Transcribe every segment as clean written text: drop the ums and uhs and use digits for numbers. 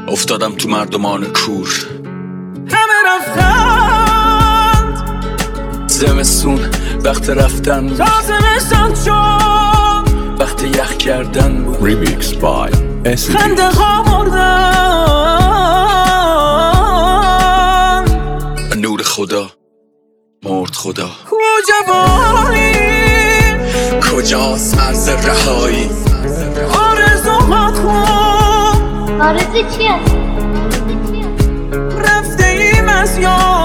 افتادم تو مردمان کور، همه رفتند زمستون وقت رفتن، تا زمستان شد وقت یخ کردن بود. Remix by SCB. خنده ها مردن، نور خدا مرد خدا. جوانی کجاست مرز رهایی؟ آرزوهات خوب آرزو چیه؟ رفته ایم از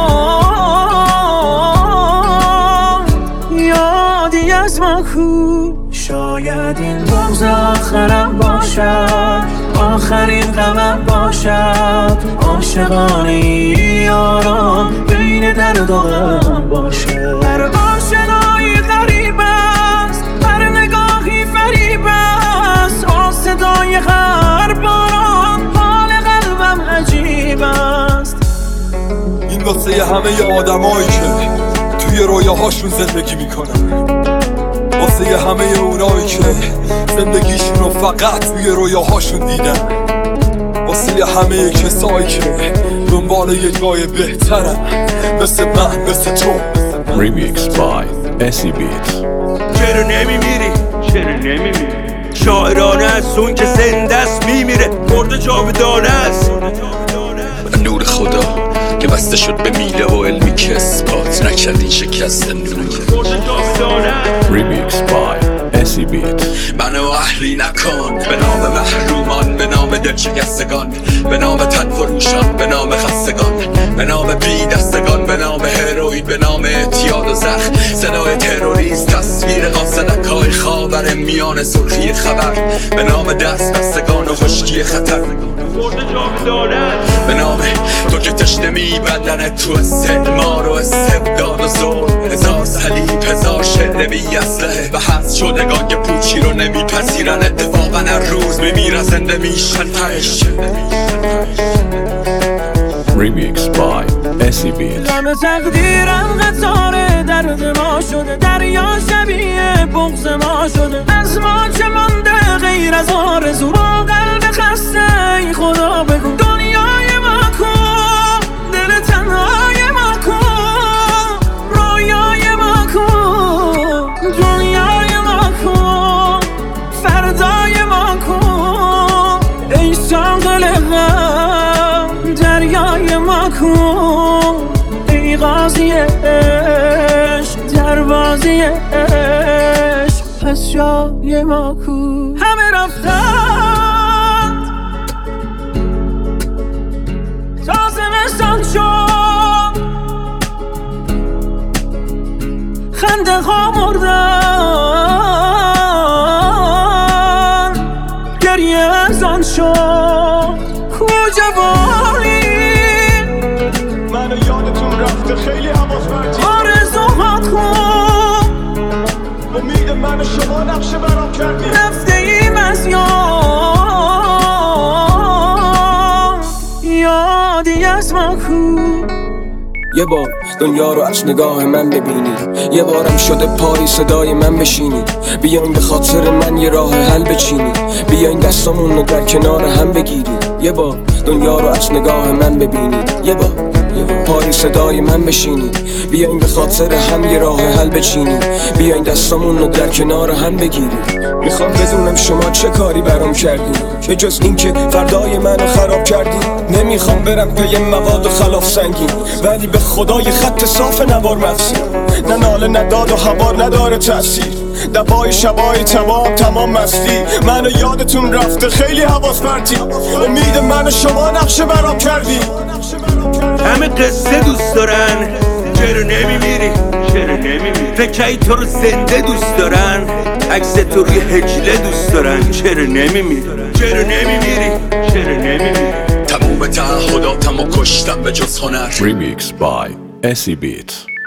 یادی از ما کو. شاید این بغض آخرم باشد، آخرین غمم باشد. عاشقانه یاران بین درد و غم باشد. هر آشنایی غریب است، هر نگاهی فریب است. صدای هر باران حال قلبم عجیب است. این واسه همه آدمایی که توی رویاهاشون زندگی میکنن، واسه همه اونایی که زندگیشون رو فقط توی رویاهاشون دیدن، واسه همه کسایی که دنبال یه جای بهترن، مثل من مثل تو. Remix by SCB. چرا نمیمیری؟ چرا نمیمیری؟ شاعرانه از اون که زنده است میمیره، مرده جاودانه است. نور خدا که بسته شد به میله و علمی که اثبات نکرد این شکست نور. Remix by SCB. منو اهلی نکن به نام محرومان، به نام دلشکستگان، به نام تن فروشان، به نام خستگان، به نام بی دستگان، به نام هروئین، به نام اعتیاد و زخم، صدای تروریست، تصویر قاصدک های خاور میان سرخی خبر، به نام دست بستگان و خشکی خطر، به نام تو که تشنه میبندن تو استعمار و استبداد و ظلم. هزار صلیب، هزار شعر بی اسلحه و حذف شدگان که پوچی رو نمیپذیرن. اتفاقا هر روز میمیرن، زنده میشن تهش. Remix by SCB. غم تقدیرم قطار درد ما شده، دریا شبیه بغض ما شده. از ما چه مانده غیر از آرزو؟ با قلب خسته ای خدا بگو دنیای ما کو، دل تنهای ما کو، رویای ما کو، دنیای ما کو، فردای ما کو. ای ساقل غم دریای ما کو، ای قاضی عشق دروازی عشق پس جای ما کو. همه رفتند تا زمستان شد، خنده ها مردن، گریه از آن شد کو. جوانی منو یادتون رفته خیلی حواس پرتی، آرزوهات خوب امید من و شما نقشه برام کردی. رفته ایم از یادی از ما کو. یه بار دنیا رو از نگاه من ببینید، یه بارم شده پای صدای من بشینید. بیاین به خاطر من یه راه حل بچینید، بیاین دستامون رو در کنار هم بگیرید. یه بار دنیا رو از نگاه من ببینید، یه بار پای صدای من بشینید. بیاین به خاطر هم یه راه حل بچینید، بیاین دستامون رو در کنار هم بگیرید. میخوام بدونم شما چه کاری برام کردین، به جز این که فردای منو خراب کردین. نمیخوام برم پی مواد و خلاف سنگین، ولی به خدای خط صاف نوار مفسی. نه ناله نه داد و حوار نداره تأثیر، دبای شبای تمام مستی. منو یادتون رفته خیلی حواس پرتی، امید من و شما نقشه برام کردی. همه قصه دوست دارن، چرا نمیمیری؟ چرا نمیمیری؟ فکرهای تو رو زنده دوست دارن، عکس تو روی هجله دوست دارن. چرا نمیمیری؟ چرا نمیمیری؟ چرا نمیمیری؟ تموم تعهداتمو کشتم به جز هنر. Remix by SCB.